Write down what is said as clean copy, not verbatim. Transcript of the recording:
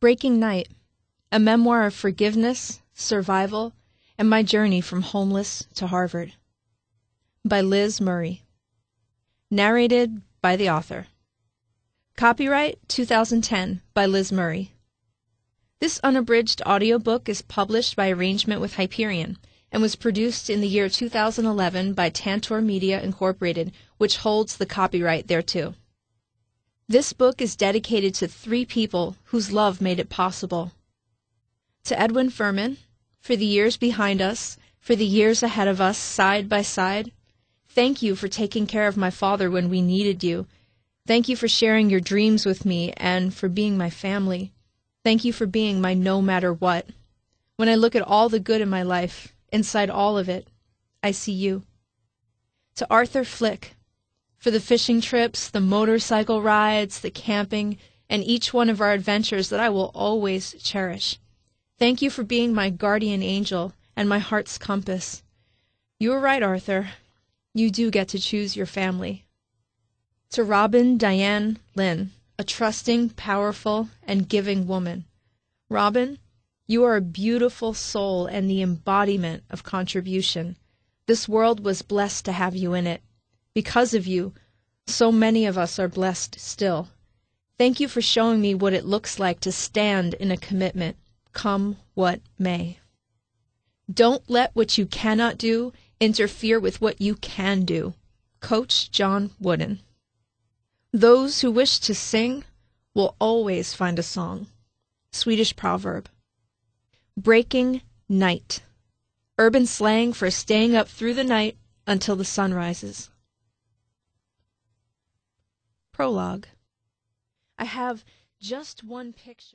Breaking Night, a memoir of forgiveness, survival, and my journey from homeless to Harvard. By Liz Murray. Narrated by the author. Copyright 2010 by Liz Murray. This unabridged audiobook is published by arrangement with Hyperion and was produced in the year 2011 by Tantor Media Incorporated, which holds the copyright thereto. This book is dedicated to 3 people whose love made it possible. To Edwin Furman, for the years behind us, for the years ahead of us, side by side. Thank you for taking care of my father when we needed you. Thank you for sharing your dreams with me and for being my family. Thank you for being my no matter what. When I look at all the good in my life, inside all of it, I see you. To Arthur Flick, for the fishing trips, the motorcycle rides, the camping, and each one of our adventures that I will always cherish. Thank you for being my guardian angel and my heart's compass. You were right, Arthur. You do get to choose your family. To Robin Diane Lynn, a trusting, powerful, and giving woman. Robin, you are a beautiful soul and the embodiment of contribution. This world was blessed to have you in it. Because of you, so many of us are blessed still. Thank you for showing me what it looks like to stand in a commitment, come what may. Don't let what you cannot do interfere with what you can do. Coach John Wooden. Those who wish to sing will always find a song. Swedish proverb. Breaking night. Urban slang for staying up through the night until the sun rises. Prologue. I have just one picture.